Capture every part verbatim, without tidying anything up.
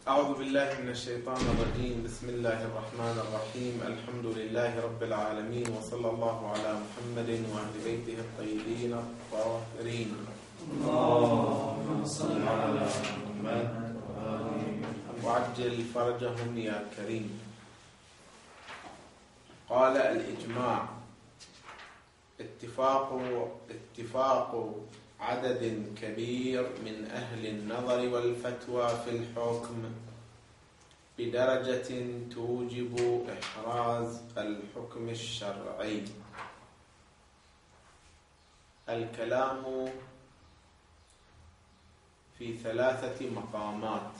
أعوذ بالله من الشيطان الرجيم. بسم الله الرحمن الرحيم. الحمد لله رب العالمين، وصلى الله على محمد وأهل بيته الطيبين الطاهرين. اللهم صل على محمد وعجل فرجهم يا كريم. قال: الإجماع اتفاق اتفاق عدد كبير من أهل النظر والفتوى في الحكم بدرجة توجب إحراز الحكم الشرعي. الكلام في ثلاثة مقامات.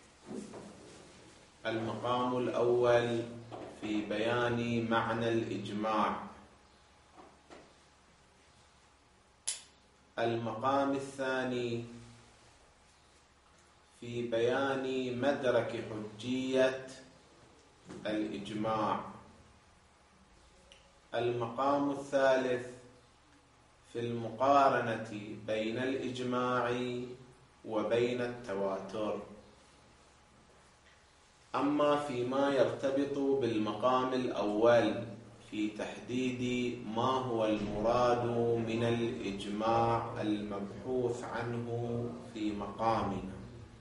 المقام الأول في بيان معنى الإجماع. المقام الثاني في بيان مدرك حجية الإجماع. المقام الثالث في المقارنة بين الإجماع وبين التواتر. أما فيما يرتبط بالمقام الأول في تحديد ما هو المراد من الإجماع المبحوث عنه في مقامنا،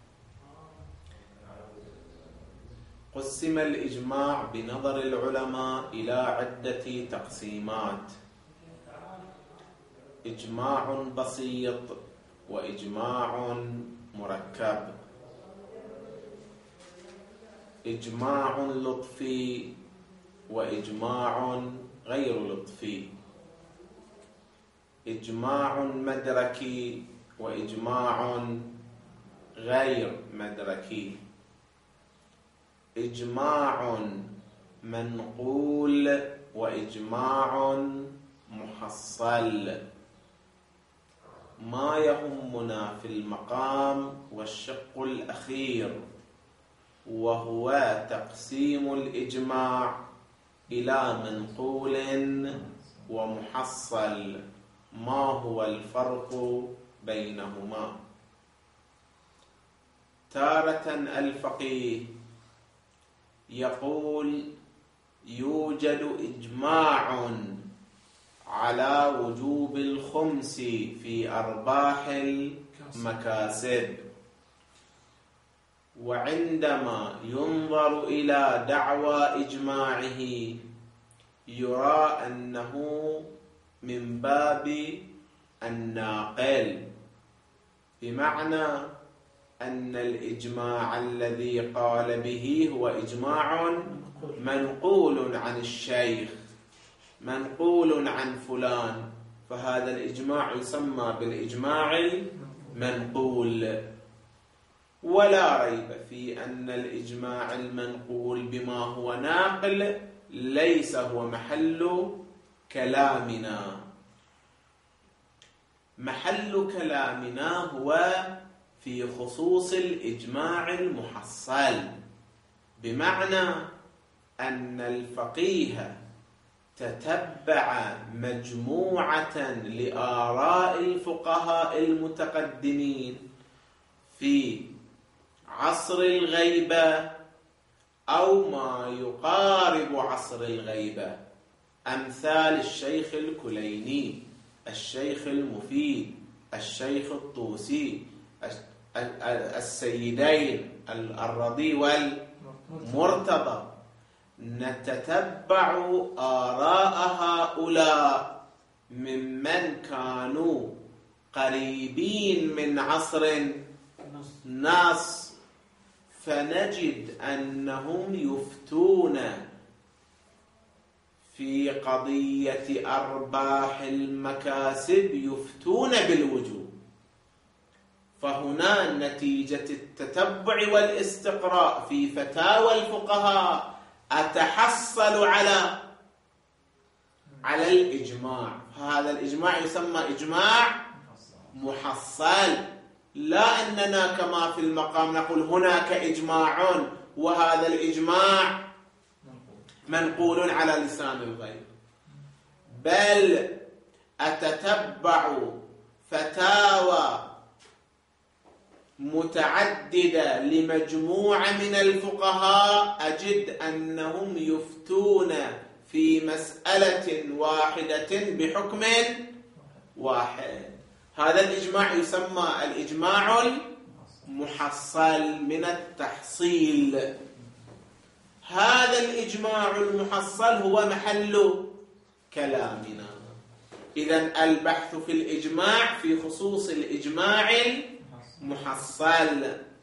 قسم الإجماع بنظر العلماء إلى عدة تقسيمات: إجماع بسيط، وإجماع مركب، إجماع لطفي، وإجماع غير لطفي، إجماع مدركي، وإجماع غير مدركي، إجماع منقول، وإجماع محصل. ما يهمنا في المقام والشق الأخير وهو تقسيم الإجماع إلى منقول ومحصل. ما هو الفرق بينهما؟ تارة الفقيه يقول: يوجد إجماع على وجوب الخمس في أرباح المكاسب، وعندما ينظر إلى دعوى إجماعه يرى أنه من باب الناقل، بمعنى أن الإجماع الذي قال به هو إجماع منقول عن الشيخ، منقول عن فلان، فهذا الإجماع يسمى بالإجماع المنقول. ولا ريب في أن الإجماع المنقول بما هو ناقل ليس هو محل كلامنا. محل كلامنا هو في خصوص الإجماع المحصل، بمعنى أن الفقيه تتبع مجموعة لآراء الفقهاء المتقدمين في عصر الغيبة أو ما يقارب عصر الغيبة، أمثال الشيخ الكليني، الشيخ المفيد، الشيخ الطوسي، السيدين الرضي والمرتضى. نتتبع آراء هؤلاء ممن كانوا قريبين من عصر الناس، فنجد أنهم يفتون في قضية أرباح المكاسب، يفتون بالوجوب. فهنا نتيجة التتبع والاستقراء في فتاوى الفقهاء أتحصل على على الإجماع، فهذا الإجماع يسمى إجماع محصل. لا أننا كما في المقام نقول هناك إجماع وهذا الإجماع منقول على لسان الغير، بل أتتبع فتاوى متعددة لمجموعة من الفقهاء أجد أنهم يفتون في مسألة واحدة بحكم واحد. هذا الإجماع يسمى الإجماع المحصل من التحصيل. هذا الإجماع المحصل هو محل كلامنا. إذن البحث في الإجماع في خصوص الإجماع المحصل.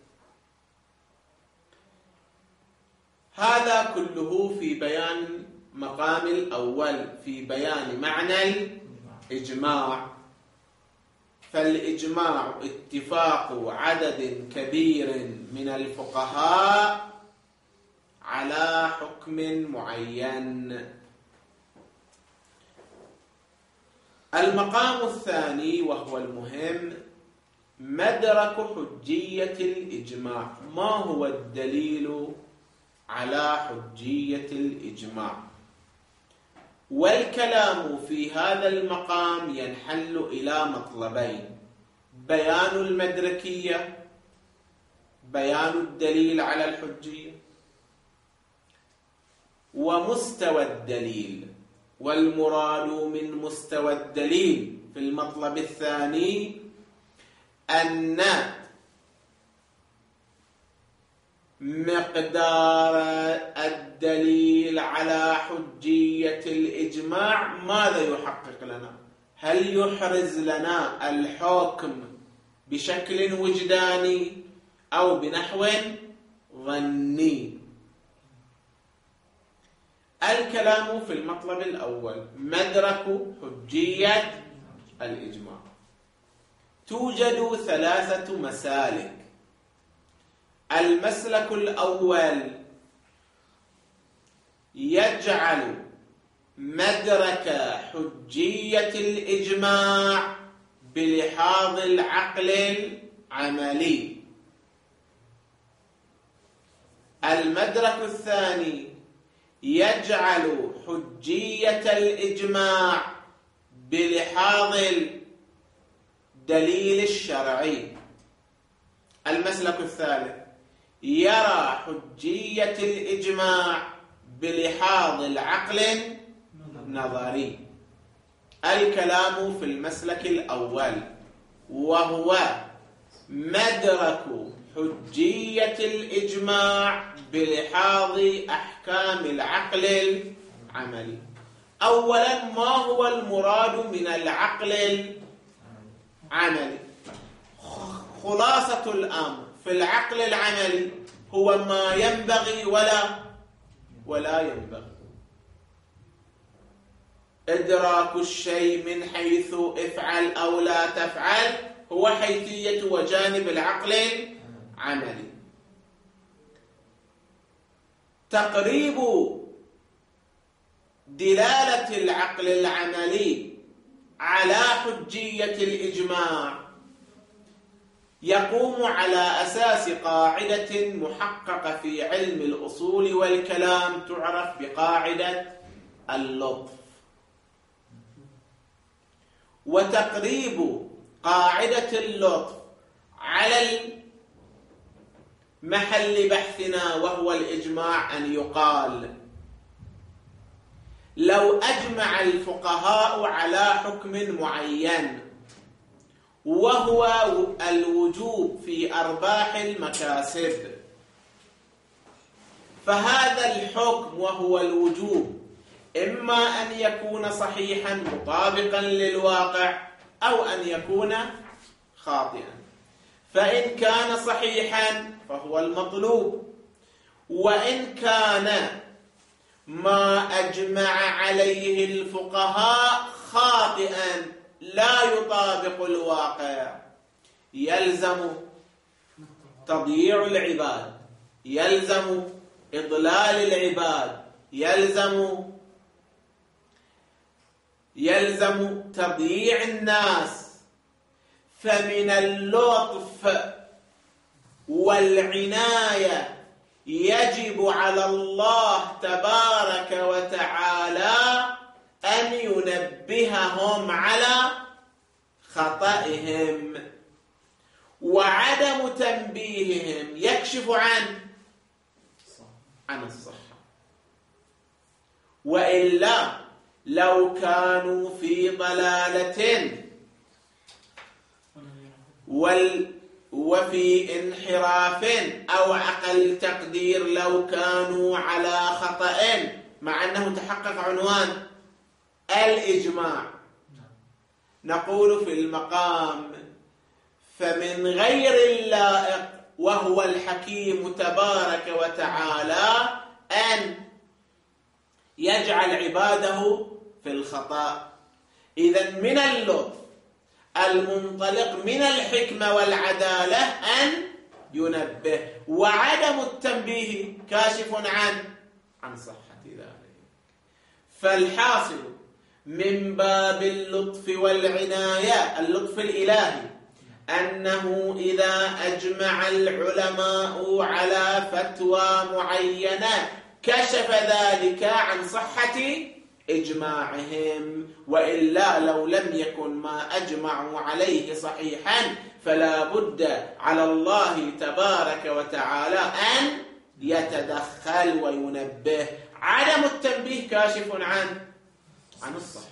هذا كله في بيان مقام الأول، في بيان معنى الإجماع. فالإجماع اتفاق عدد كبير من الفقهاء على حكم معين. المقام الثاني وهو المهم مدرك حجية الإجماع. ما هو الدليل على حجية الإجماع؟ والكلام في هذا المقام ينحل إلى مطلبين: بيان المدركية، بيان الدليل على الحجية، ومستوى الدليل. والمراد من مستوى الدليل في المطلب الثاني أن مقدار الدليل على حجية الإجماع ماذا يحقق لنا؟ هل يحرز لنا الحكم بشكل وجداني أو بنحو ظني؟ الكلام في المطلب الأول مدرك حجية الإجماع. توجد ثلاثة مسالك. المسلك الأول يجعل مدرك حجية الإجماع بلحاظ العقل العملي. المدرك الثاني يجعل حجية الإجماع بلحاظ الدليل الشرعي. المسلك الثالث يرى حجية الإجماع بلحاظ العقل النظري. الكلام في المسلك الأول وهو مدرك حجية الإجماع بلحاظ أحكام العقل العملي. أولا، ما هو المراد من العقل العملي؟ خلاصة الأمر في العقل العملي هو ما ينبغي ولا ولا ينبغي. إدراك الشيء من حيث افعل أو لا تفعل هو حيثية وجانب العقل العملي. تقريب دلالة العقل العملي على حجية الإجماع يقوم على أساس قاعدة محققة في علم الأصول والكلام تعرف بقاعدة اللطف. وتقريب قاعدة اللطف على محل بحثنا وهو الإجماع أن يقال: لو أجمع الفقهاء على حكم معين وهو الوجوب في أرباح المكاسب، فهذا الحكم وهو الوجوب إما أن يكون صحيحا مطابقا للواقع أو أن يكون خاطئا. فإن كان صحيحا فهو المطلوب، وإن كان ما أجمع عليه الفقهاء خاطئا لا يطابق الواقع يلزم تضييع العباد، يلزم إضلال العباد، يلزم يلزم تضييع الناس. فمن اللطف والعناية يجب على الله تبارك وتعالى أن ينبههم على خطئهم، وعدم تنبيههم يكشف عن عن الصحة. وإلا لو كانوا في ضلالة وال وفي انحراف، أو أقل تقدير لو كانوا على خطأ، مع أنه تحقق عنوان الإجماع، نقول في المقام: فمن غير اللائق وهو الحكيم تبارك وتعالى أن يجعل عباده في الخطأ. إذن من اللطف المنطلق من الحكمة والعدالة أن ينبه، وعدم التنبيه كاشف عن عن صحة ذلك. فالحاصل من باب اللطف والعناية، اللطف الإلهي، أنه إذا أجمع العلماء على فتوى معينة كشف ذلك عن صحة إجماعهم، وإلا لو لم يكن ما أجمعوا عليه صحيحا فلا بد على الله تبارك وتعالى أن يتدخل وينبه. عدم التنبيه كاشف عن عن الصحة.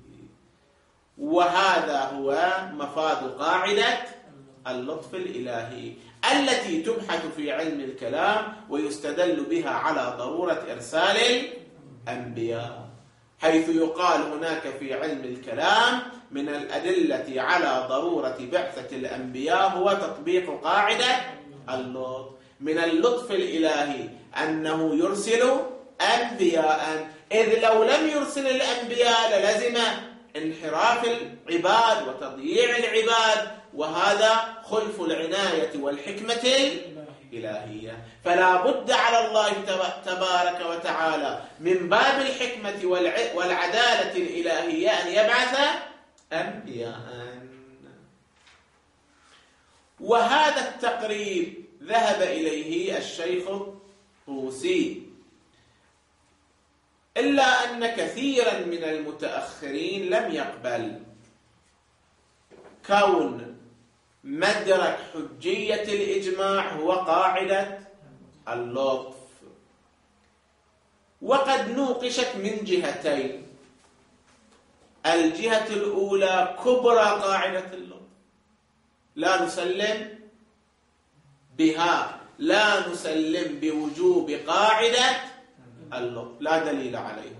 وهذا هو مفاد قاعدة اللطف الإلهي التي تبحث في علم الكلام ويستدل بها على ضرورة إرسال الأنبياء، حيث يقال هناك في علم الكلام من الأدلة على ضرورة بعثة الأنبياء هو تطبيق قاعدة اللطف. من اللطف الإلهي أنه يرسل أنبياء، إذ لو لم يرسل الأنبياء للزم انحراف العباد وتضييع العباد، وهذا خلف العناية والحكمة الإلهية. فلا بد على الله تبارك وتعالى من باب الحكمة والعدالة الإلهية أن يبعث أنبياء. وهذا التقرير ذهب إليه الشيخ الطوسي، إلا أن كثيرا من المتأخرين لم يقبل كون مدرك حجية الإجماع هو قاعدة اللطف، وقد نوقشت من جهتين. الجهة الأولى كبرى قاعدة اللطف، لا نسلم بها، لا نسلم بوجوب قاعدة اللطف، لا دليل عليه.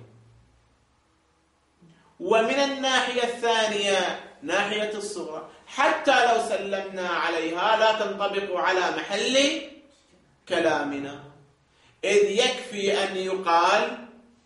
ومن الناحية الثانية ناحية الصغرى، حتى لو سلمنا عليها لا تنطبق على محل كلامنا، إذ يكفي أن يقال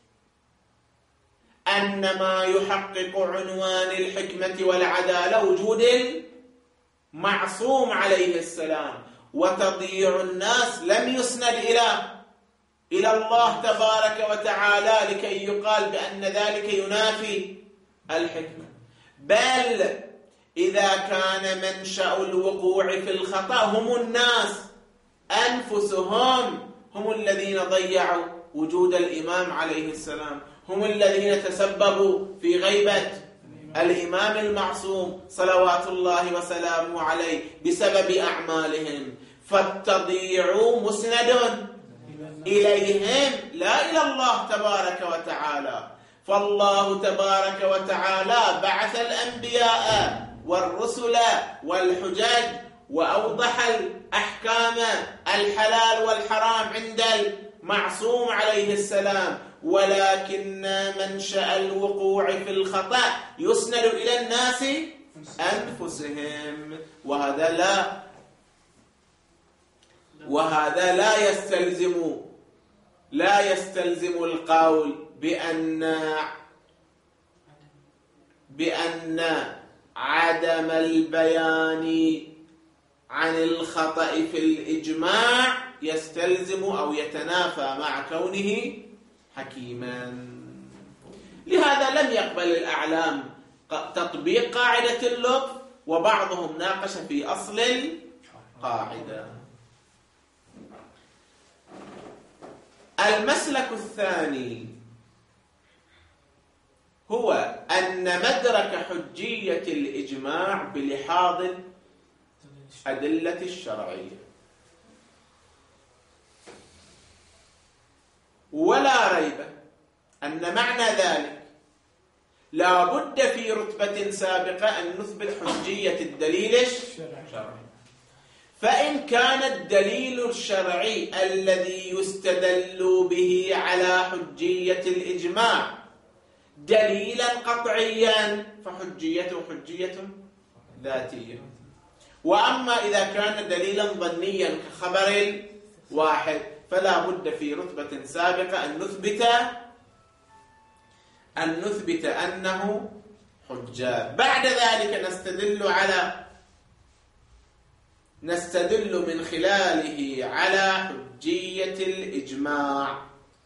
أن ما يحقق عنوان الحكمة والعدالة وجود المعصوم عليه السلام، وتضييع الناس لم يسند إلى إلى الله تبارك وتعالى لكي يقال بأن ذلك ينافي الحكمة. بل إذا كان منشأ الوقوع في الخطأ هم الناس أنفسهم، هم الذين ضيعوا وجود الإمام عليه السلام، هم الذين تسببوا في غيبة الإمام المعصوم صلوات الله وسلامه عليه بسبب أعمالهم، فالتضييع مسند إليهم لا إلى الله تبارك وتعالى. فالله تبارك وتعالى بعث الأنبياء والرسل والحجج وأوضح الأحكام الحلال والحرام عند المعصوم عليه السلام، ولكن منشأ الوقوع في الخطأ يسند إلى الناس أنفسهم، وهذا لا وهذا لا يستلزم لا يستلزم القول بأن بأن عدم البيان عن الخطأ في الإجماع يستلزم أو يتنافى مع كونه حكيما. لهذا لم يقبل الأعلام تطبيق قاعدة اللطف، وبعضهم ناقش في أصل القاعدة. المسلك الثاني هو أن مدرك حجية الإجماع بلحاظ أدلة الشرعية. ولا ريب أن معنى ذلك لا بد في رتبة سابقة أن نثبت حجية الدليل الشرعي. فإن كان الدليل الشرعي الذي يستدل به على حجية الإجماع دليلا قطعيا فحجيته حجية ذاتية. وأما إذا كان دليلا ظنيا كخبر واحد فلا بد في رتبة سابقة أن نثبت أن نثبت أنه حجة. بعد ذلك نستدل على نستدل من خلاله على حجية الإجماع.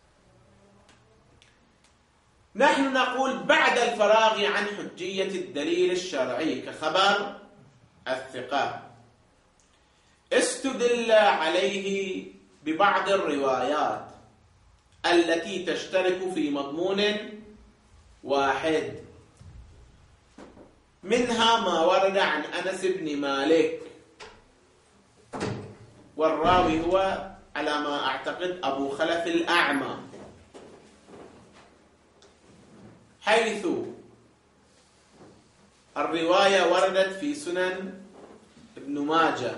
نحن نقول بعد الفراغ عن حجية الدليل الشرعي كخبر الثقة استدل عليه ببعض الروايات التي تشترك في مضمون واحد، منها ما ورد عن أنس بن مالك، والراوي هو على ما أعتقد أبو خلف الأعمى، حيث الرواية وردت في سنن ابن ماجه،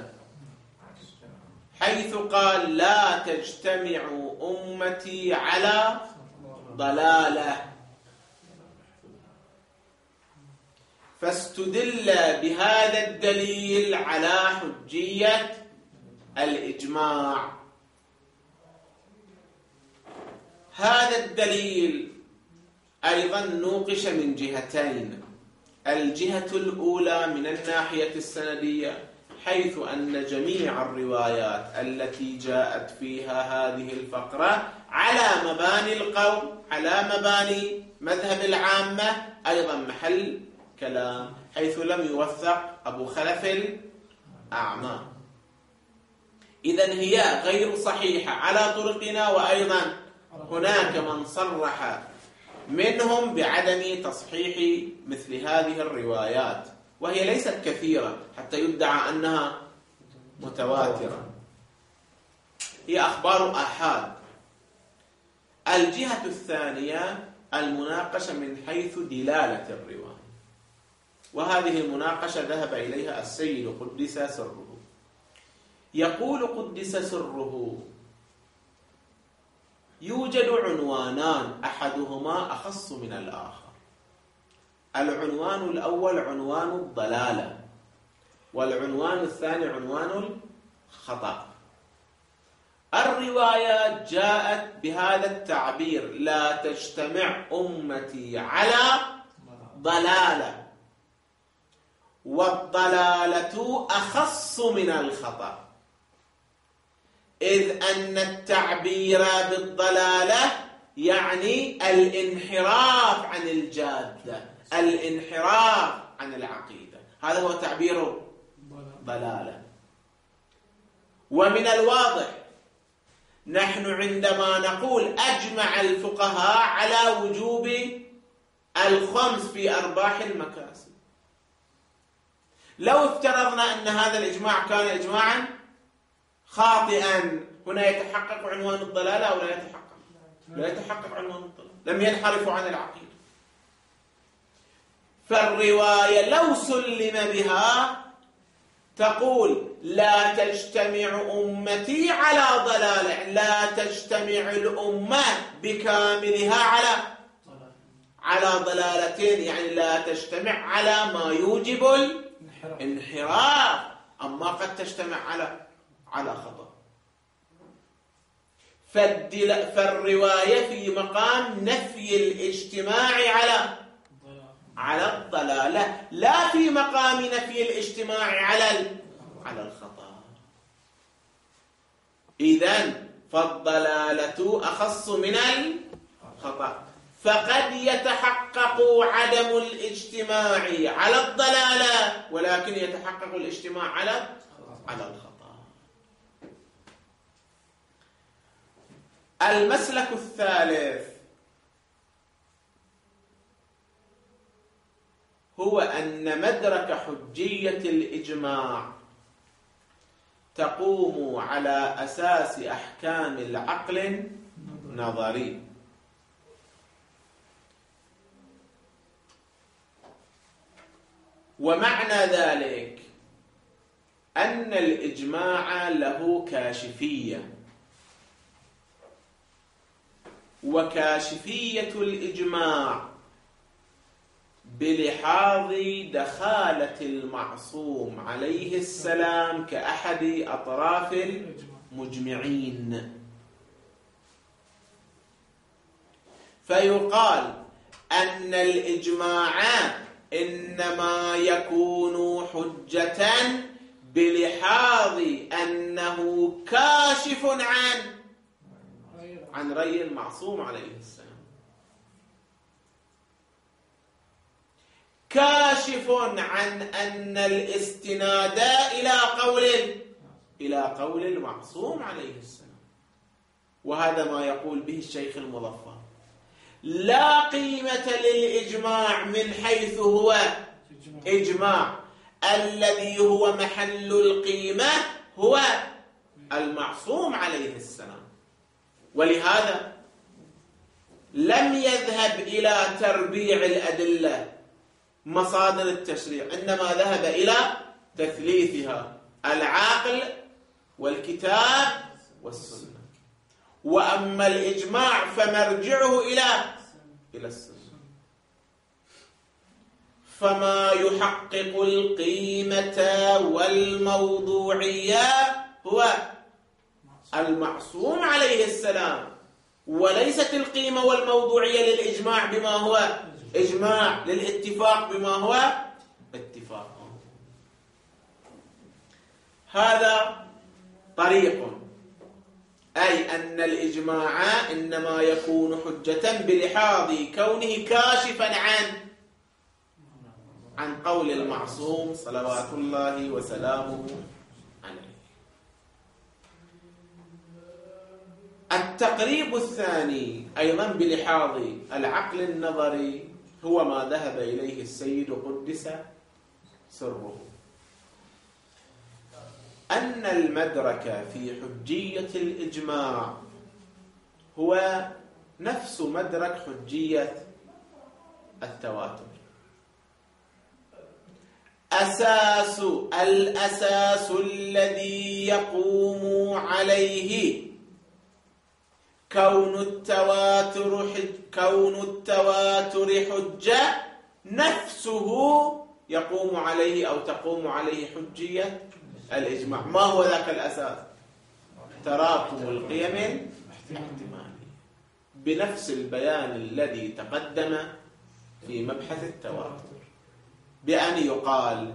حيث قال لا تجتمع أمتي على ضلالة، فاستدل بهذا الدليل على حجية الإجماع. هذا الدليل أيضا نوقش من جهتين. الجهة الأولى من الناحية السندية، حيث أن جميع الروايات التي جاءت فيها هذه الفقرة على مباني القول، على مباني مذهب العامة، أيضا محل كلام، حيث لم يوثق أبو خلف الأعمى. إذن هي غير صحيحة على طرقنا، وأيضا هناك من صرح منهم بعدم تصحيح مثل هذه الروايات، وهي ليست كثيرة حتى يدعى أنها متواترة، هي أخبار آحاد. الجهة الثانية المناقشة من حيث دلالة الرواية، وهذه المناقشة ذهب إليها السيد قدس سره. يقول قدس سره يوجد عنوانان أحدهما أخص من الآخر. العنوان الأول عنوان الضلالة، والعنوان الثاني عنوان الخطأ. الروايات جاءت بهذا التعبير لا تجتمع أمتي على ضلالة، والضلالة أخص من الخطأ، إذ أن التعبير بالضلالة يعني الانحراف عن الجادة، الانحراف عن العقيدة، هذا هو تعبير ضلالة. ومن الواضح نحن عندما نقول أجمع الفقهاء على وجوب الخمس في أرباح المكاسب، لو افترضنا أن هذا الإجماع كان إجماعا خاطئا، هنا يتحقق عنوان الضلالة أو لا يتحقق؟ لا يتحقق عنوان الضلالة، لم ينحرفوا عن العقيدة. فالرواية لو سلم بها تقول لا تجتمع أمتي على ضلالة، لا تجتمع الأمة بكاملها على على ضلالتين، يعني لا تجتمع على ما يوجب الانحراف، أما قد تجتمع على على خطأ. فالرواية في مقام نفي الاجتماع على على الضلالة، لا في مقام نفي الاجتماع على على الخطأ. إذن فالضلالة أخص من الخطأ، فقد يتحقق عدم الاجتماع على الضلالة، ولكن يتحقق الاجتماع على على الخطأ. المسلك الثالث هو أن مدرك حجية الإجماع تقوم على أساس أحكام العقل النظري. ومعنى ذلك أن الإجماع له كاشفية، وكاشفية الإجماع بلحاظ دخالة المعصوم عليه السلام كأحد أطراف المجمعين، فيقال أن الإجماع إنما يكون حجة بلحاظ أنه كاشف عن عن رأي المعصوم عليه السلام، كاشف عن أن الاستناد إلى قول إلى قول المعصوم عليه السلام. وهذا ما يقول به الشيخ المظفر: لا قيمة للإجماع من حيث هو إجماع، الذي هو محل القيمة هو المعصوم عليه السلام. ولهذا لم يذهب إلى تربيع الأدلة مصادر التشريع، إنما ذهب إلى تثليثها: العقل والكتاب والسنة. وأما الإجماع فمرجعه إلى إلى السنة. فما يحقق القيمة والموضوعية هو المعصوم عليه السلام، وليست القيمة والموضوعية للإجماع بما هو إجماع، للاتفاق بما هو اتفاق. هذا طريق، أي أن الإجماع إنما يكون حجة بلحاظ كونه كاشفا عن عن قول المعصوم صلوات الله وسلامه عليه. التقريب الثاني أيضا بلحاظ العقل النظري هو ما ذهب إليه السيد قدس سره، أن المدرك في حجية الإجماع هو نفس مدرك حجية التواتر. أساس الأساس الذي يقوم عليه كون التواتر حج كون التواتر حجة نفسه يقوم عليه أو تقوم عليه حجية الإجماع. ما هو ذاك الأساس؟ تراكم القيم الاحتمالية، بنفس البيان الذي تقدم في مبحث التواتر، بأن يقال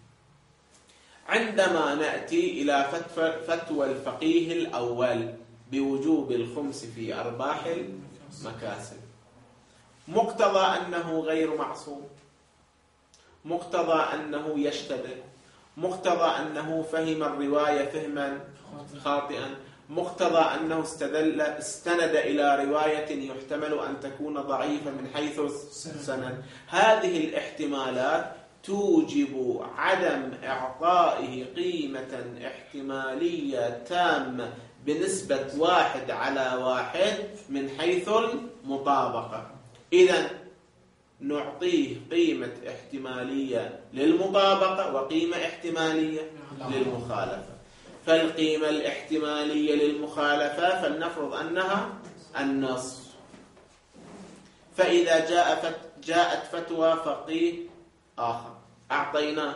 عندما نأتي إلى فتوى الفقيه الأول بوجوب الخمس في أرباح المكاسب، مقتضى أنه غير معصوم، مقتضى أنه يشتبه، مقتضى أنه فهم الرواية فهما خاطئا، مقتضى أنه استدل استند إلى رواية يحتمل أن تكون ضعيفة من حيث السند. هذه الاحتمالات توجب عدم إعطائه قيمة احتمالية تامة بنسبة واحد على واحد من حيث المطابقة. إذن نعطيه قيمة احتمالية للمطابقة وقيمة احتمالية للمخالفة. فالقيمة الاحتمالية للمخالفة فلنفرض أنها النص، فإذا جاء فت جاءت فتوى فقيه آخر أعطيناه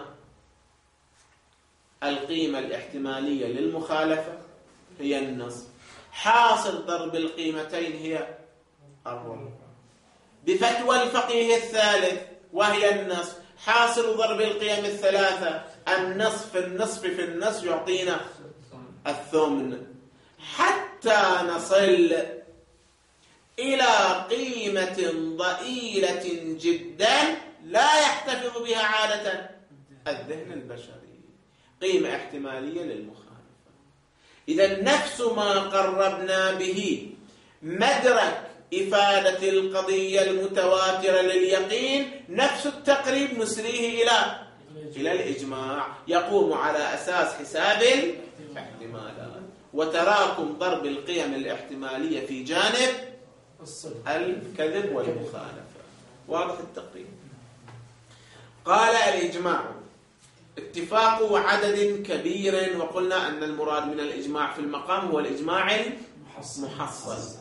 القيمة الاحتمالية للمخالفة هي النص، حاصل ضرب القيمتين هي الربع. بفتوى الفقيه الثالث وهي النص، حاصل ضرب القيم الثلاثة النصف في النصف في النصف يعطينا الثمن، حتى نصل إلى قيمة ضئيلة جدا لا يحتفظ بها عادة الذهن البشري، قيمة احتمالية للمخالفة. إذا نفس ما قربنا به مدرك إفادة القضية المتواترة لليقين، نفس التقريب نسريه إلى إلى الإجماع، يقوم على أساس حساب الاحتمالات، وتراكم ضرب القيم الاحتمالية في جانب الكذب والمخالفة. واضح التقريب. قال الإجماع اتفاق عدد كبير، وقلنا أن المراد من الإجماع في المقام هو الإجماع المحصل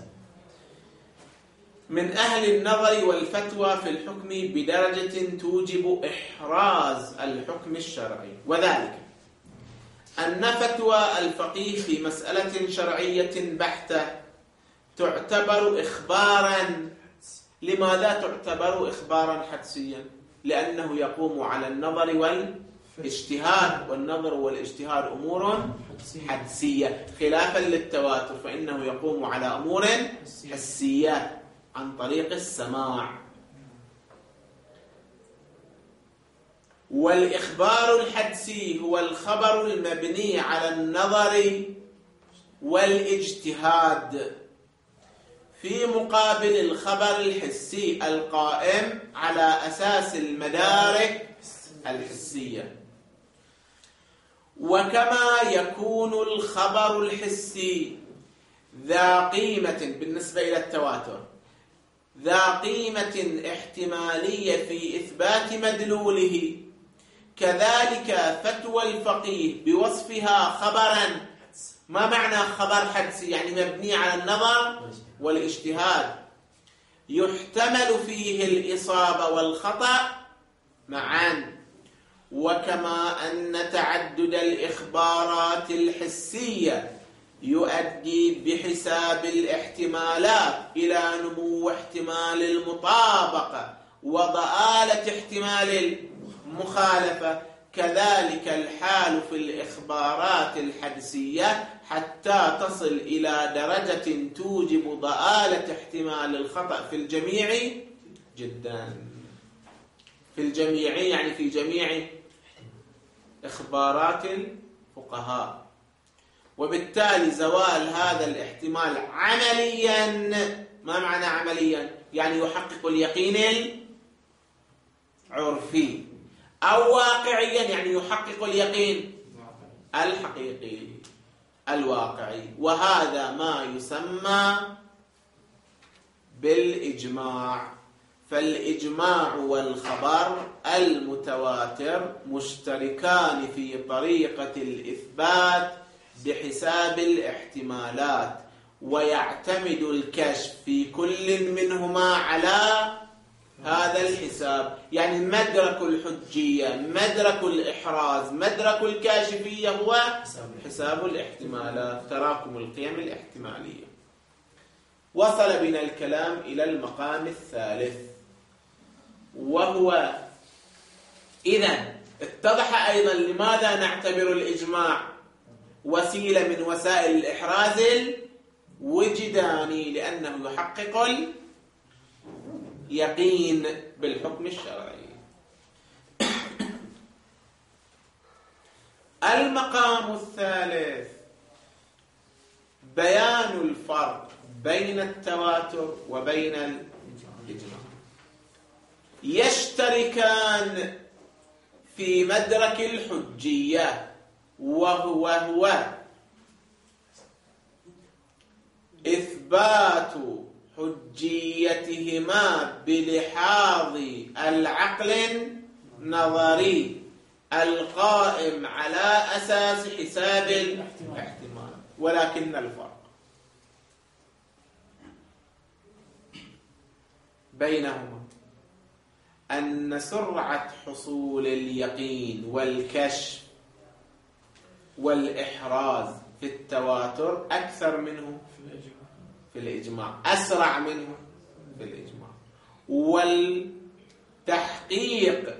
من أهل النظر والفتوى في الحكم بدرجة توجب إحراز الحكم الشرعي، وذلك أن فتوى الفقيه في مسألة شرعية بحتة تعتبر إخبارا. لماذا تعتبر إخبارا حدسيا؟ لأنه يقوم على النظر والاجتهاد، والنظر والاجتهاد أمور حدسية خلافا للتواتر، فإنه يقوم على أمور حسية عن طريق السماع. والإخبار الحدسي هو الخبر المبني على النظر والاجتهاد في مقابل الخبر الحسي القائم على أساس المدارك الحسية. وكما يكون الخبر الحسي ذا قيمة بالنسبة إلى التواتر، ذا قيمة احتمالية في إثبات مدلوله، كذلك فتوى الفقيه بوصفها خبرا. ما معنى خبر حدسي؟ يعني مبني على النظر والاجتهاد، يحتمل فيه الإصابة والخطأ معا. وكما أن تعدد الإخبارات الحسية يؤدي بحساب الاحتمالات إلى نمو احتمال المطابقة وضآلة احتمال المخالفة، كذلك الحال في الإخبارات الحدسية حتى تصل إلى درجة توجب ضآلة احتمال الخطأ في الجميع جدا. في الجميع يعني في جميع إخبارات الفقهاء. وبالتالي زوال هذا الاحتمال عمليا، ما معنى عمليا؟ يعني يحقق اليقين العرفي، أو واقعيا يعني يحقق اليقين الحقيقي الواقعي، وهذا ما يسمى بالإجماع. فالإجماع والخبر المتواتر مشتركان في طريقة الإثبات بحساب الاحتمالات، ويعتمد الكشف في كل منهما على هذا الحساب. يعني مدرك الحجية، مدرك الإحراز، مدرك الكاشفية هو حساب الاحتمالات، تراكم القيم الاحتمالية. وصل بنا الكلام إلى المقام الثالث، وهو إذن اتضح أيضا لماذا نعتبر الإجماع وسيلة من وسائل الإحراز الوجداني، لأنه يحقق اليقين بالحكم الشرعي. المقام الثالث بيان الفرق بين التواتر وبين الإجماع. يشتركان في مدرك الحجية، وهو هو إثبات حجيتهما بلحاظ العقل النظري القائم على أساس حساب الاحتمال. ولكن الفرق بينهما أن سرعة حصول اليقين والكشف والإحراز في التواتر أكثر منه في الإجماع، أسرع منه في الإجماع. والتحقيق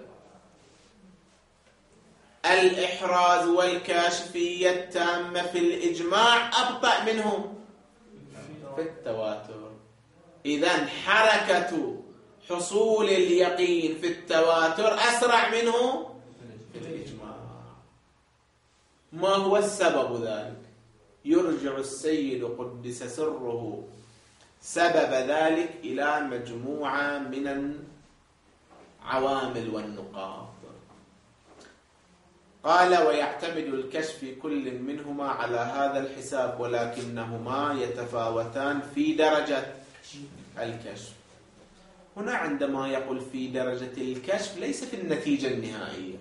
الإحراز والكاشفية التامة في الإجماع أبطأ منه في التواتر. إذن حركة حصول اليقين في التواتر أسرع منه في الإجماع. ما هو السبب ذلك؟ يرجع السيد قدس سره سبب ذلك إلى مجموعة من العوامل والنقاط. قال ويعتمد الكشف في كل منهما على هذا الحساب ولكنهما يتفاوتان في درجة الكشف. هنا عندما يقول في درجة الكشف ليس في النتيجة النهائية.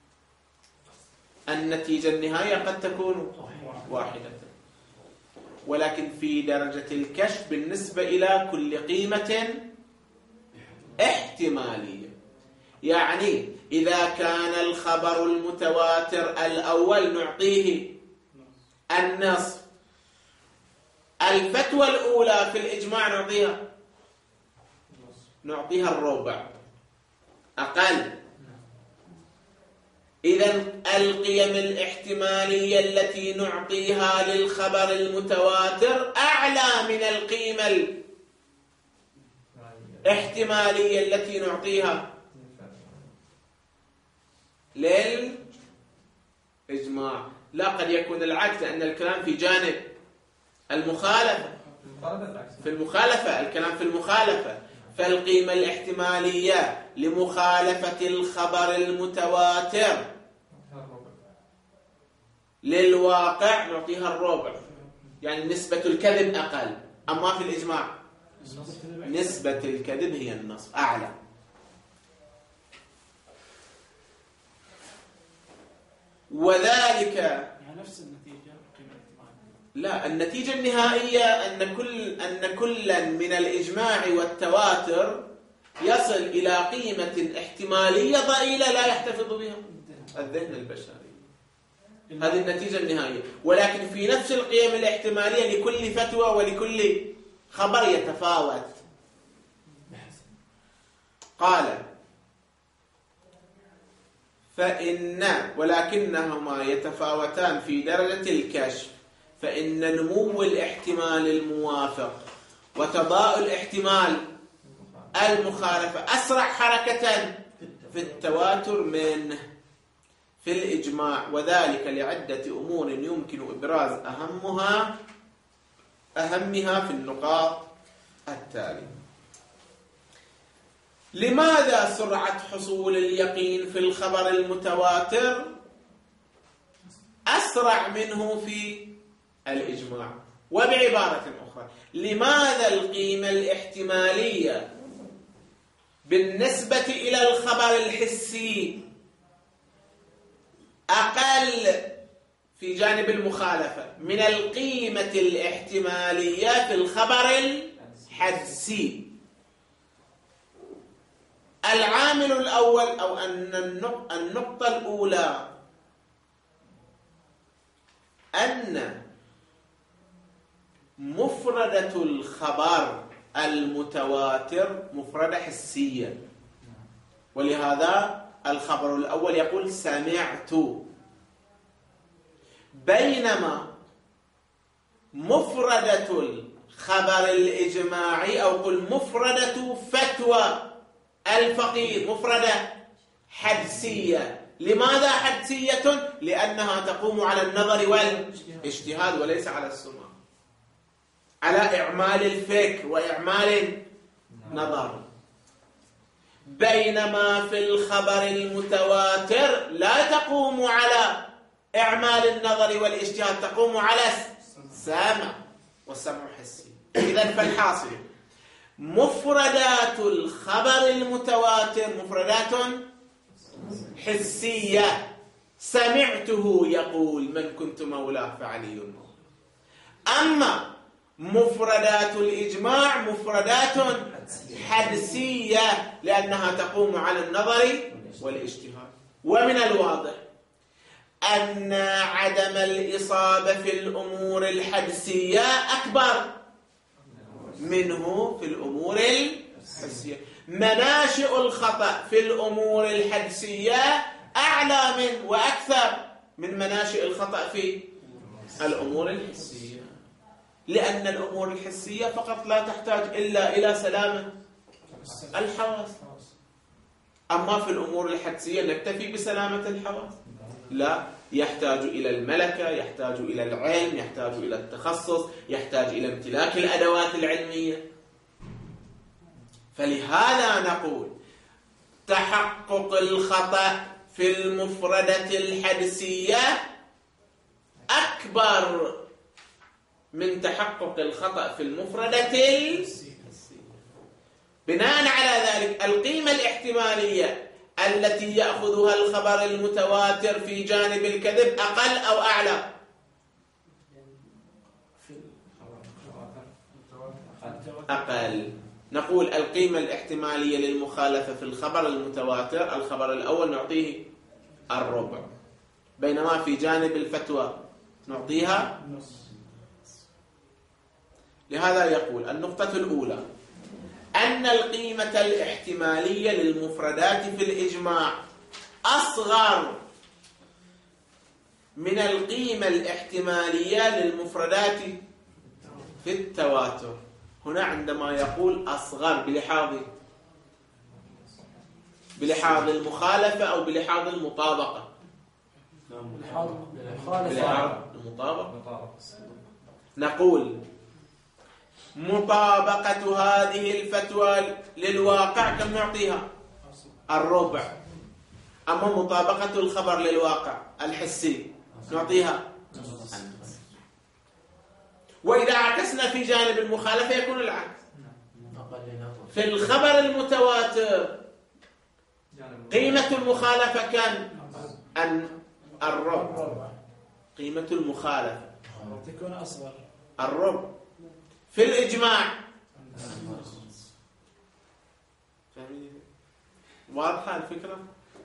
النتيجة النهائية قد تكون واحدة، ولكن في درجة الكشف بالنسبة إلى كل قيمة احتمالية. يعني إذا كان الخبر المتواتر الأول نعطيه النصف، الفتوى الأولى في الإجماع نعطيها نعطيها الربع أقل. إذن القيم الاحتمالية التي نعطيها للخبر المتواتر أعلى من القيمة الاحتمالية التي نعطيها للإجماع. لا، قد يكون العكس، لأن الكلام في جانب المخالفة. في المخالفة الكلام في المخالفة، فالقيمة الاحتمالية لمخالفة الخبر المتواتر للواقع نعطيها الربع، يعني نسبة الكذب أقل. أما في الإجماع نسبة الكذب هي النصف أعلى. وذلك يعني نفس النتيجة القيمة الاحتمالية. لا، النتيجة النهائية أن كل أن كلا من الإجماع والتواتر يصل إلى قيمة احتمالية ضئيلة لا يحتفظ بها الذهن البشري. هذه النتيجة النهائية. ولكن في نفس القيم الاحتمالية لكل فتوى ولكل خبر يتفاوت. قال فإن ولكنهما يتفاوتان في درجة الكشف، فإن نمو الاحتمال الموافق وتضاءل الاحتمال المخالفة أسرع حركة في التواتر منه في الإجماع، وذلك لعدة أمور يمكن إبراز أهمها أهمها في النقاط التالية. لماذا سرعة حصول اليقين في الخبر المتواتر أسرع منه في الإجماع؟ وبعبارة أخرى، لماذا القيمة الاحتمالية بالنسبة إلى الخبر الحسي أقل في جانب المخالفة من القيمة الاحتمالية في الخبر الحدسي؟ العامل الأول أو أن النقطة الأولى أن مفردة الخبر المتواتر مفردة حسية، ولهذا الخبر الأول يقول سمعت، بينما مفردة الخبر الإجماعي أو قل مفردة فتوى الفقيه مفردة حدسية. لماذا حدسية؟ لأنها تقوم على النظر والاجتهاد وليس على السمع، على إعمال الفكر وإعمال النظر. بينما في الخبر المتواتر لا تقوم على إعمال النظر والاجتهاد، تقوم على السمع، والسمع حسي. إذن فالحاصل مفردات الخبر المتواتر مفردات حسية. سمعته يقول من كنت مولاه فعلي مولاه. أما مفردات الإجماع مفردات حدسية لأنها تقوم على النظر والاجتهاد. ومن الواضح أن عدم الإصابة في الأمور الحدسية أكبر منه في الأمور الحسية. مناشئ الخطأ في الأمور الحدسية أعلى من وأكثر من مناشئ الخطأ في الأمور الحسية، لأن الأمور الحسية فقط لا تحتاج إلا إلى سلامة الحواس. أما في الأمور الحدسية نكتفي بسلامة الحواس؟ لا، يحتاج إلى الملكة، يحتاج إلى العلم، يحتاج إلى التخصص، يحتاج إلى امتلاك الأدوات العلمية. فلهذا نقول تحقق الخطأ في المفردة الحدسية أكبر من تحقق الخطأ في المفردة الحسية. بناء على ذلك القيمة الاحتمالية التي يأخذها الخبر المتواتر في جانب الكذب أقل أو أعلى؟ أقل. نقول القيمة الاحتمالية للمخالفة في الخبر المتواتر، الخبر الأول نعطيه الربع، بينما في جانب الفتوى نعطيها نص. لهذا يقول النقطة الأولى أن القيمة الاحتمالية للمفردات في الإجماع أصغر من القيمة الاحتمالية للمفردات في التواتر. هنا عندما يقول أصغر بلحاظ بلحاظ المخالفة أو بلحاظ المطابقة؟ بلحاظ المطابقة. نقول مطابقة هذه الفتوى للواقع كم نعطيها؟ الربع. أما مطابقة الخبر للواقع الحسي نعطيها النص. وإذا عكسنا في جانب المخالفة يكون العكس. في الخبر المتواتر قيمة المخالفة كان أن الربع، قيمة المخالفة تكون أصغر الربع. في الإجماع واضحة الفكرة؟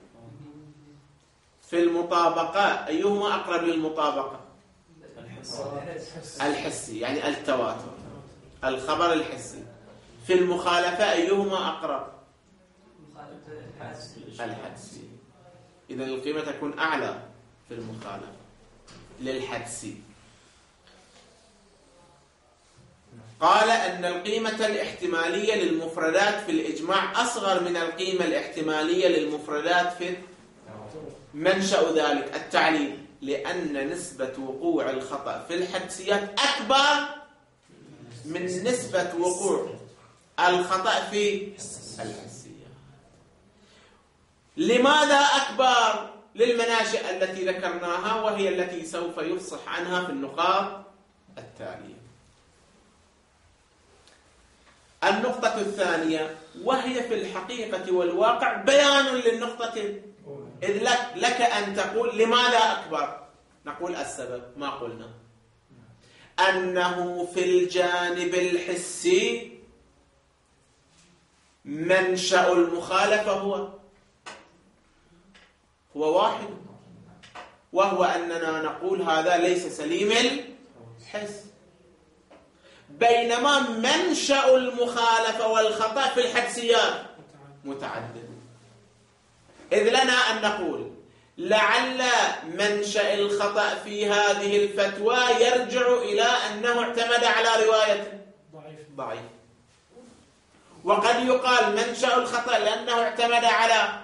في المطابقة أيهما أقرب للمطابقة؟ الحسي يعني التواتر، الخبر الحسي. في المخالفة أيهما أقرب؟ الحدسي. إذن القيمة تكون أعلى في المخالفة للحدسي. قال أن القيمة الاحتمالية للمفردات في الإجماع أصغر من القيمة الاحتمالية للمفردات في منشأ ذلك التعليل، لأن نسبة وقوع الخطأ في الحدسيات أكبر من نسبة وقوع الخطأ في الحدسيات. لماذا أكبر؟ للمناشئ التي ذكرناها وهي التي سوف يفصح عنها في النقاط التالية. النقطة الثانية وهي في الحقيقة والواقع بيان للنقطة، إذ لك, لك أن تقول لماذا أكبر؟ نقول السبب ما قلنا، أنه في الجانب الحسي منشأ المخالفة هو هو واحد، وهو أننا نقول هذا ليس سليم الحس، بينما منشأ المخالفة والخطأ في الحدسيات متعدد. إذ لنا أن نقول لعل منشأ الخطأ في هذه الفتوى يرجع إلى أنه اعتمد على رواية ضعيف ضعيف، وقد يقال منشأ الخطأ لأنه اعتمد على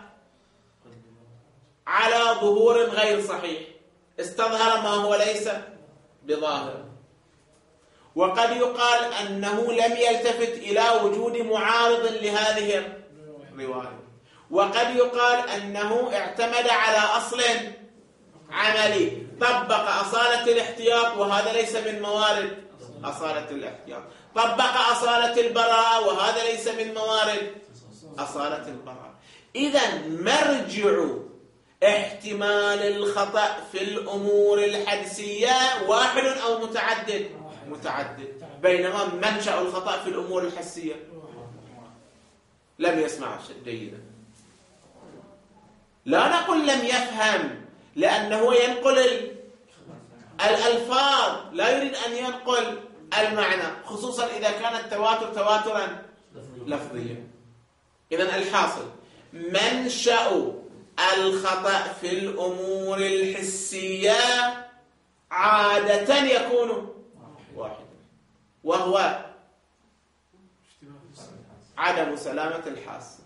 على ظهور غير صحيح، استظهر ما هو ليس بظاهر، وقد يقال أنه لم يلتفت إلى وجود معارض لهذه الرواية، وقد يقال أنه اعتمد على أصل عملي، طبق أصالة الاحتياط وهذا ليس من موارد أصالة الاحتياط، طبق أصالة البراءة وهذا ليس من موارد أصالة البراءة. إذن مرجع احتمال الخطأ في الأمور الحدسية واحد أو متعدد؟ متعدد. بينما منشأ الخطأ في الأمور الحسية لم يسمع جيدا. لا نقول لم يفهم، لأنه ينقل الألفاظ لا يريد أن ينقل المعنى، خصوصا إذا كان التواتر تواترا لفظيا. إذن الحاصل منشأ الخطأ في الأمور الحسية عادة يكون واحدا، وهو عدم سلامة الحاسة،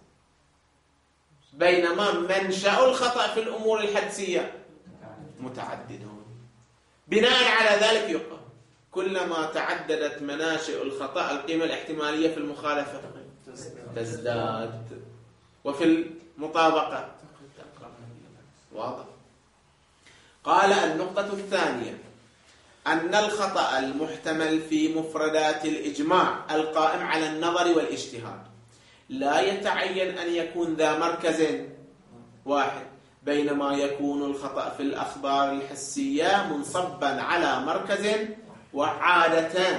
بينما منشأ الخطأ في الأمور الحدسية متعدد. بناء على ذلك يقال كلما تعددت مناشئ الخطأ القيمة الاحتمالية في المخالفة تزداد، وفي المطابقة واضح. قال النقطة الثانية أن الخطأ المحتمل في مفردات الإجماع القائم على النظر والاجتهاد لا يتعين أن يكون ذا مركز واحد، بينما يكون الخطأ في الأخبار الحسية منصبا على مركز وعادة.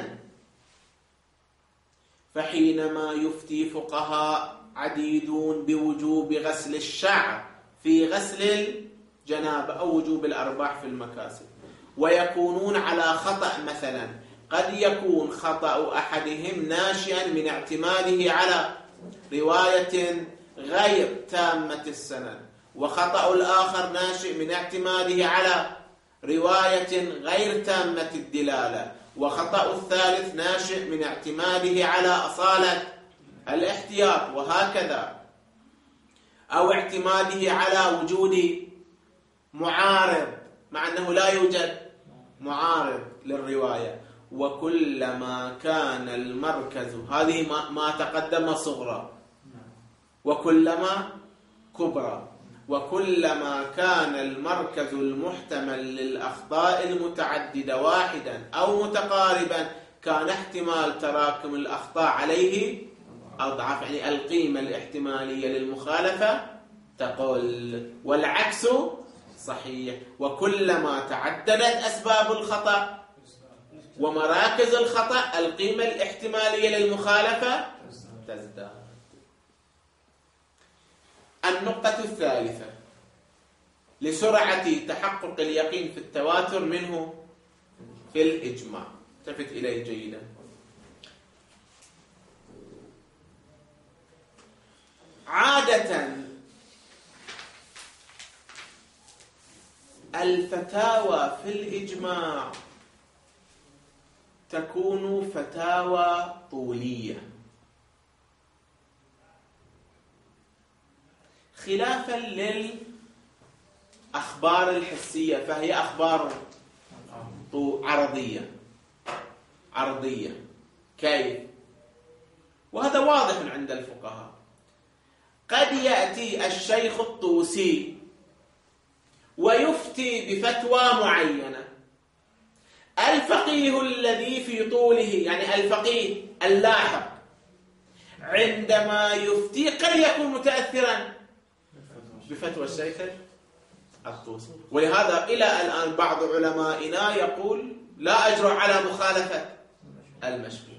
فحينما يفتي فقهاء عديدون بوجوب غسل الشعر في غسل الجنابة أو وجوب الأرباح في المكاسب، ويكونون على خطأ مثلا، قد يكون خطأ أحدهم ناشئا من اعتماده على رواية غير تامة السند، وخطأ الآخر ناشئ من اعتماده على رواية غير تامة الدلالة، وخطأ الثالث ناشئ من اعتماده على أصالة الاحتياط، وهكذا، أو اعتماده على وجود معارض مع أنه لا يوجد معارض للرواية. وكلما كان المركز، هذه ما, ما تقدم صغرى، وكلما كبرى، وكلما كان المركز المحتمل للأخطاء المتعددة واحدا أو متقاربا كان احتمال تراكم الأخطاء عليه أضعف، يعني القيمة الاحتمالية للمخالفة تقل، والعكس صحيح. وكلما تعددت أسباب الخطأ ومراكز الخطأ القيمة الاحتمالية للمخالفة تزداد. النقطة الثالثة لسرعة تحقق اليقين في التواتر منه في الإجماع، التفت إليه جيدا. عادة الفتاوى في الإجماع تكون فتاوى طولية، خلافا للأخبار الحسية فهي أخبار عرضية عرضية. كيف؟ وهذا واضح عند الفقهاء. قد يأتي الشيخ الطوسي ويفتي بفتوى معينة، الفقيه الذي في طوله، يعني الفقيه اللاحق، عندما يفتي قد يكون متأثرا بفتوى الشيخ الطوسي. ولهذا إلى الآن بعض علمائنا يقول لا أجرؤ على مخالفة المشهور.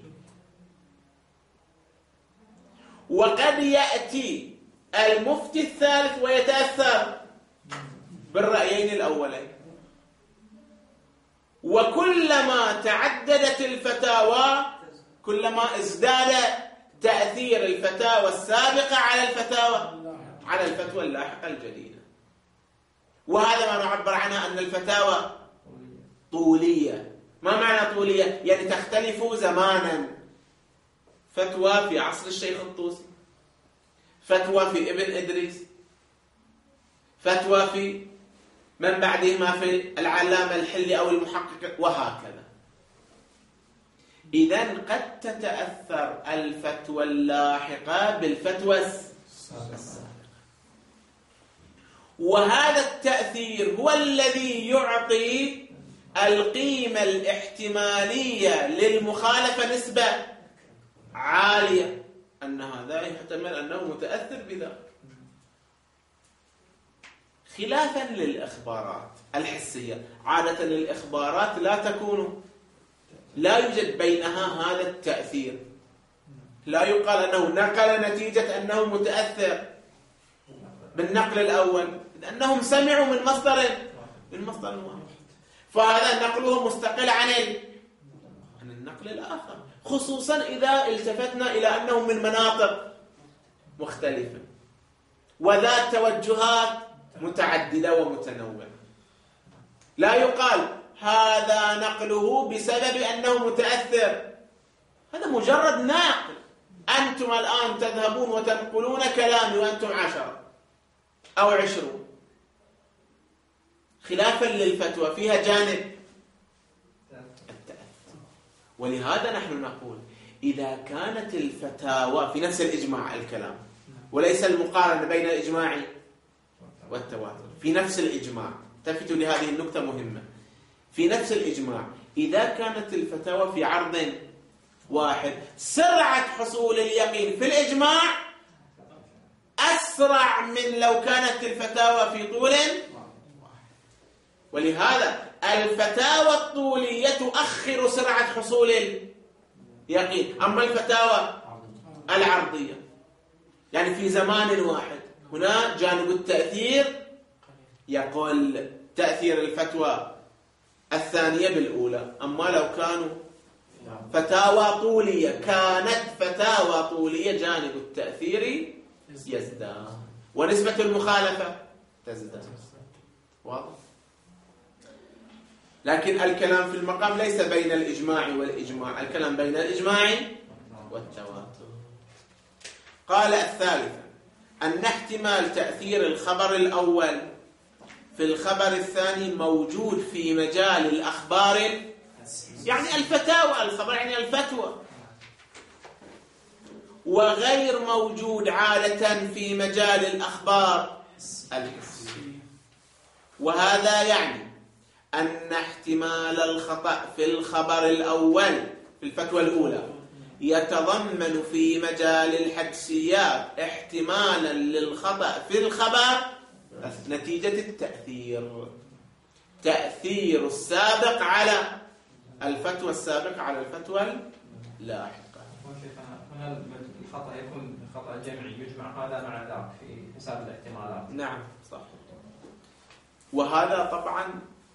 وقد يأتي المفتي الثالث ويتأثر بالرأيين الأولين. وكلما تعددت الفتاوى كلما ازداد تأثير الفتاوى السابقة على الفتاوى على الفتوى اللاحقة الجديدة. وهذا ما نعبر عنها أن الفتاوى طولية. ما معنى طولية؟ يعني تختلف زمانا. فتوى في عصر الشيخ الطوسي، فتوى في ابن إدريس، فتوى في من بعدهما في العلامة الحلي أو المحقق، وهكذا. إذن قد تتأثر الفتوى اللاحقة بالفتوى السابقة، وهذا التأثير هو الذي يعطي القيمة الاحتمالية للمخالفة نسبة عالية، أن هذا يحتمل أنه متأثر بذلك، خلافا للإخبارات الحسية. عادة الإخبارات لا تكون لا يوجد بينها هذا التأثير، لا يقال أنه نقل نتيجة أنه متأثر بالنقل الأول، لأنهم سمعوا من مصدر من مصدر واحد، فهذا نقله مستقل عن عن النقل الآخر، خصوصا إذا التفتنا إلى أنه من مناطق مختلفة وذات توجهات متعددة ومتنوعة. لا يقال هذا نقله بسبب أنه متأثر، هذا مجرد ناقل. أنتم الآن تذهبون وتنقلون كلامي وأنتم عشرة أو عشرون، خلافا للفتوى فيها جانب التأثر. ولهذا نحن نقول إذا كانت الفتاوى في نفس الإجماع الكلام وليس المقارنة بين الإجماع والتواتر، في نفس الإجماع، التفتوا لهذه النقطة مهمة، في نفس الإجماع إذا كانت الفتاوى في عرض واحد سرعة حصول اليقين في الإجماع أسرع من لو كانت الفتاوى في طول، ولهذا الفتاوى الطولية تؤخر سرعة حصول اليقين، أما الفتاوى العرضية يعني في زمان واحد هنا جانب التأثير يقل تأثير الفتوى الثانية بالأولى، أما لو كانوا فتاوى طولية كانت فتاوى طولية جانب التأثير يزداد ونسبة المخالفة تزداد. واضح؟ لكن الكلام في المقام ليس بين الإجماع والإجماع، الكلام بين الإجماع والتواتر. قال الثالثة أن احتمال تأثير الخبر الأول في الخبر الثاني موجود في مجال الأخبار، يعني الفتاوى، الخبر يعني الفتوى، وغير موجود عادة في مجال الأخبار الحسية. وهذا يعني أن احتمال الخطأ في الخبر الأول في الفتوى الأولى يتضمن في مجال الحدسيات احتمالا للخطأ في الخبر نتيجة التأثير، تأثير السابق على الفتوى السابقة على الفتوى اللاحقة. هنا الخطأ يكون خطأ جمعي يجمع هذا مع ذاك في حساب الاحتمالات. نعم صح. وهذا طبعا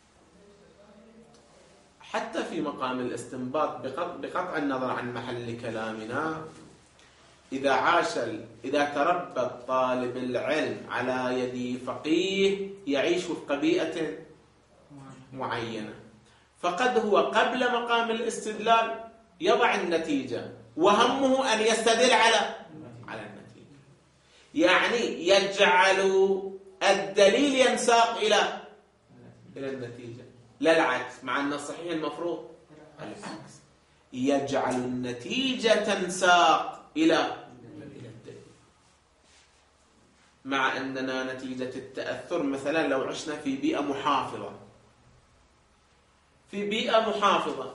حتى في مقام الاستنباط بقطع النظر عن محل كلامنا، إذا عاش إذا تربى طالب العلم على يد فقيه يعيش في بيئة معينة، فقد هو قبل مقام الاستدلال يضع النتيجة وهمه أن يستدل على على النتيجة، يعني يجعل الدليل ينساق إلى إلى النتيجة، لا العكس، مع أن الصحيح المفروض العكس، يجعل النتيجة تنساق إلى الدليل. مع أننا نتيجة التأثر مثلا لو عشنا في بيئة محافظة، في بيئة محافظة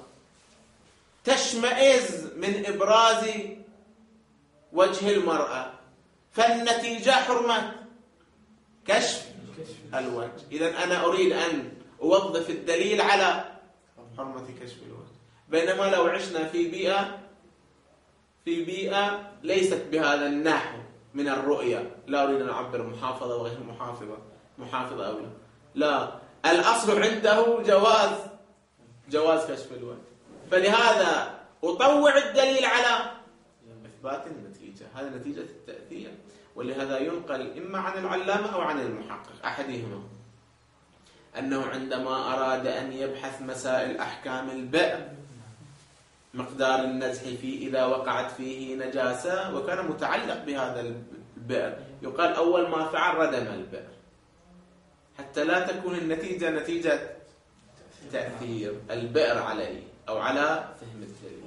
تشمئز من إبراز وجه المرأة، فالنتيجة حرمة كشف الوجه. إذن أنا أريد أن أوظف الدليل على حرمة كشف الوجه، بينما لو عشنا في بيئة في بيئة ليست بهذا النحو من الرؤية، لا أريد أن أعبر محافظة وغير محافظة، محافظة أو لا، لا، الأصل عنده جواز جواز كشف الوجه، فلهذا أطوع الدليل على إثبات النتيجة، هذا نتيجة التأثير. ولهذا ينقل إما عن العلامة أو عن المحقق أحدهما أنه عندما أراد أن يبحث مسائل أحكام البئر، مقدار النزح فيه إذا وقعت فيه نجاسة، وكان متعلق بهذا البئر، يقال أول ما فعل ردم البئر حتى لا تكون النتيجة نتيجة تأثير البئر عليه أو على فهم الدليل.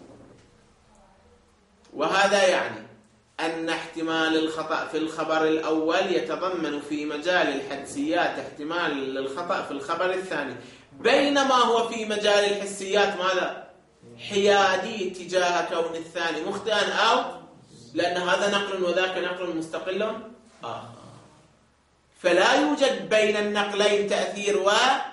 وهذا يعني أن احتمال الخطأ في الخبر الأول يتضمن في مجال الحدسيات احتمال للخطأ في الخبر الثاني، بينما هو في مجال الحسيات ماذا؟ حيادي تجاه كون الثاني مخطئا، أو لأن هذا نقل وذاك نقل مستقل آخر، فلا يوجد بين النقلين تأثير وتأثر،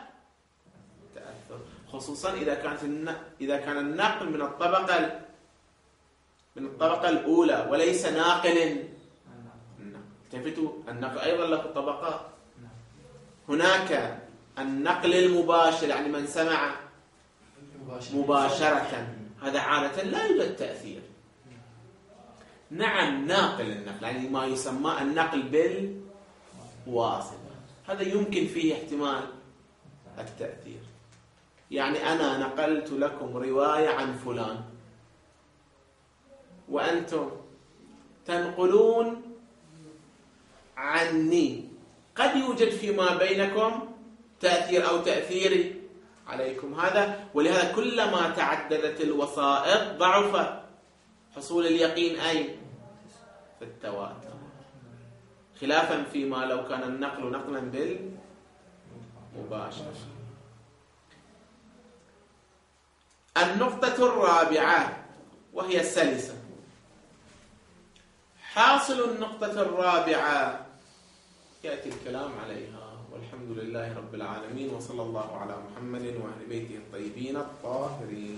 خصوصا إذا كانت إذا كان النقل من الطبقة من الطبقة الأولى وليس ناقل. التفتوا النقل أيضا له طبقات، هناك النقل المباشر يعني من سمع مباشرة، هذا عادة لا يوجد تأثير. نعم ناقل النقل يعني ما يسمى النقل بالواسطة، هذا يمكن فيه احتمال التأثير، يعني أنا نقلت لكم رواية عن فلان وأنتم تنقلون عني، قد يوجد فيما بينكم تأثير أو تأثيري عليكم هذا. ولهذا كلما تعددت الوسائط ضعف حصول اليقين أي في التواتر. خلافا فيما لو كان النقل نقلا بالمباشرة. النقطة الرابعة وهي السلسة. حاصل النقطة الرابعة يأتي الكلام عليها، والحمد لله رب العالمين، وصلى الله على محمد وأهل بيته الطيبين الطاهرين.